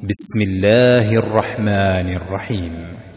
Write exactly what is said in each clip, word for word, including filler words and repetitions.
بسم الله الرحمن الرحيم.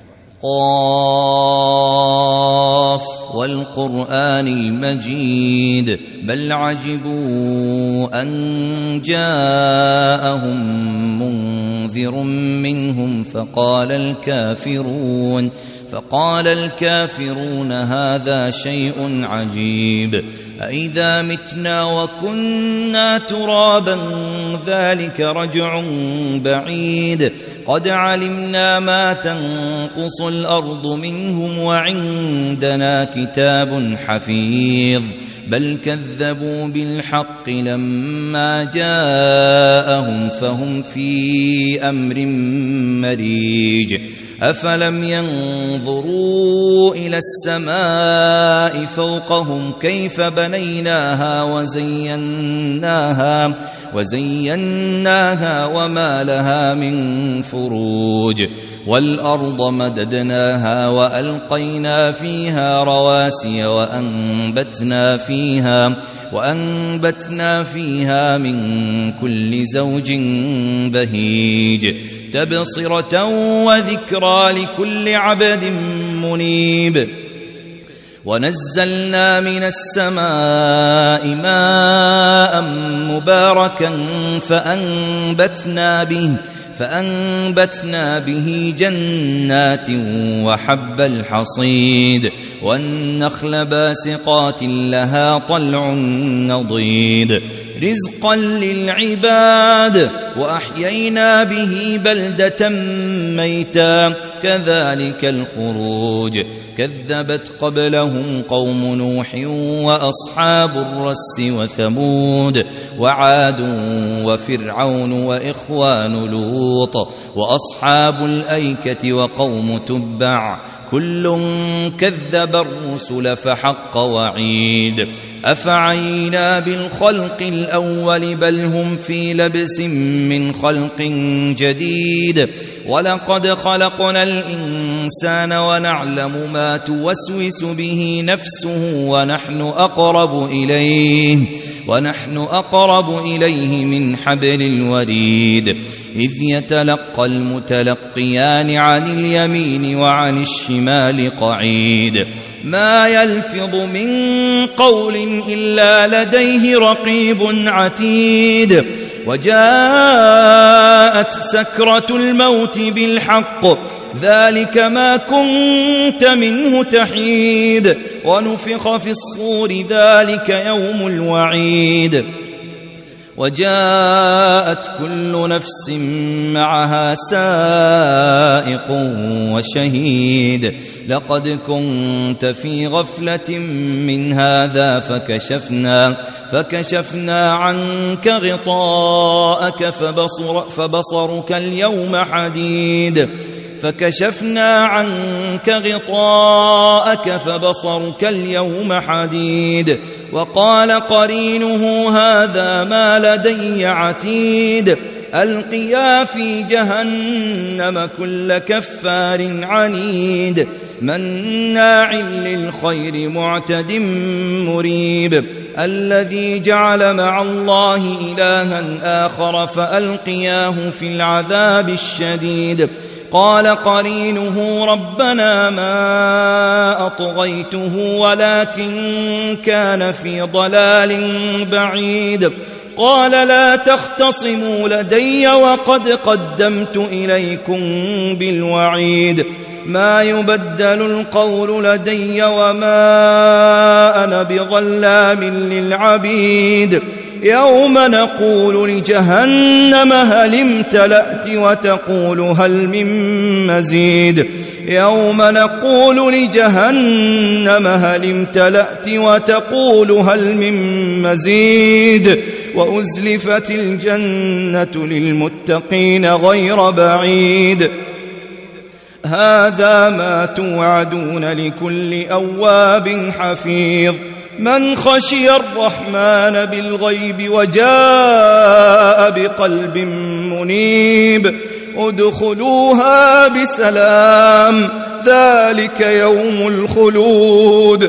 قاف والقرآن المجيد بل عجبوا أن جاءهم منذر منهم فقال الكافرون فقال الكافرون هذا شيء عجيب أإذا متنا وكنا ترابا ذلك رجع بعيد قد علمنا ما تنقص الأرض منهم وعندنا كتاب حفيظ بل كذبوا بالحق لما جاءهم فهم في أمر مريج أفلم ينظروا إلى السماء فوقهم كيف بنيناها وزيناها وزيناها وما لها من فروج والأرض مددناها وألقينا فيها رواسي وأنبتنا فيها وأنبتنا فيها من كل زوج بهيج تبصرة وذكرى لكل عبد منيب ونزلنا من السماء ماء مباركا فأنبتنا به فأنبتنا به جنات وحب الحصيد والنخل باسقات لها طلع نضيد رزقا للعباد وأحيينا به بلدة ميتا كذلك الخروج كذبت قبلهم قوم نوح وأصحاب الرس وثمود وعاد وفرعون وإخوان لوط وأصحاب الأيكة وقوم تبع كل كذب الرسل فحق وعيد أفعينا بالخلق الأول بل هم في لبس من خلق جديد ولقد خلقنا الإنسان ونعلم ما توسوس به نفسه ونحن أقرب إليه ونحن أقرب إليه من حبل الوريد إذ يتلقى المتلقيان عن اليمين وعن الشمال قعيد ما يلفظ من قول إلا لديه رقيب عتيد وجاءت سكرة الموت بالحق ذلك ما كنت منه تحيد ونفخ في الصور ذلك يوم الوعيد وجاءت كل نفس معها سائق وشهيد لقد كنت في غفلة من هذا فكشفنا فكشفنا عنك غطاءك فبصر فبصرك اليوم حديد فكشفنا عنك غطاءك فبصرك اليوم حديد وقال قرينه هذا ما لدي عتيد ألقيا في جهنم كل كفار عنيد مناع للخير معتد مريب الذي جعل مع الله إلها آخر فألقياه في العذاب الشديد قال قرينه ربنا ما أطغيته ولكن كان في ضلال بعيد قال لا تختصموا لدي وقد قدمت إليكم بالوعيد ما يبدل القول لدي وما أنا بظلام للعبيد يوم نقول لجهنم هل امتلأت وتقول هل من مزيد يوم نقول لجهنم هل امتلأت وتقول هل من مزيد وأزلفت الجنة للمتقين غير بعيد هذا ما توعدون لكل أواب حفيظ من خشي الرحمن بالغيب وجاء بقلب منيب ادخلوها بسلام ذلك يوم الخلود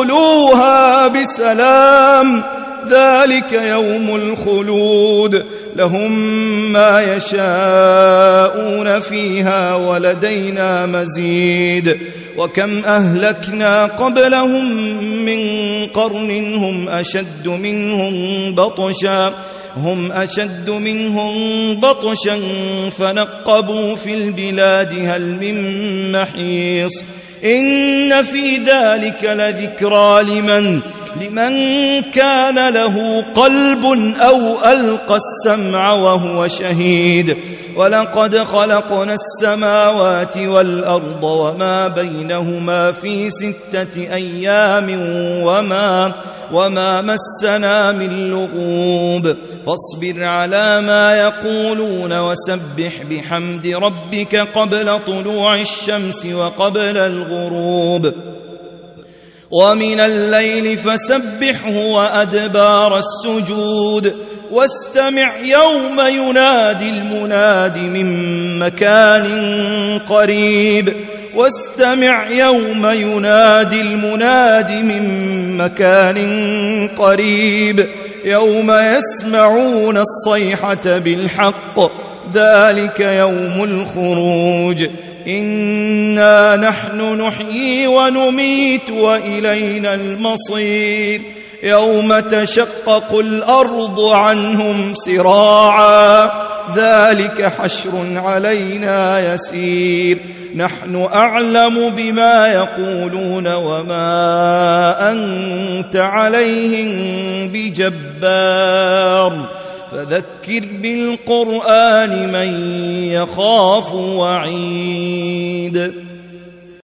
ادخلوها بسلام ذلك يوم الخلود لهم ما يشاءون فيها ولدينا مزيد وكم أهلكنا قبلهم من قرن هم أشد منهم بطشا هم أشد منهم بطشا فنقبوا في البلاد هل من محيص إن في ذلك لذكرى لمن لمن كان له قلب أو ألقى السمع وهو شهيد ولقد خلقنا السماوات والأرض وما بينهما في ستة أيام وما, وما مسنا من لغوب فاصبر على ما يقولون وسبح بحمد ربك قبل طلوع الشمس وقبل الغروب ومن الليل فسبحه وأدبار السجود واستمع يوم ينادي المناد من مكان قريب واستمع يوم ينادي المناد من مكان قريب يوم يسمعون الصيحة بالحق ذلك يوم الخروج إنا نحن نحيي ونميت وإلينا المصير يوم تشقق الأرض عنهم سراعا ذلك حشر علينا يسير نحن أعلم بما يقولون وما أنت عليهم بجبار فذكر بالقرآن من يخاف وعيد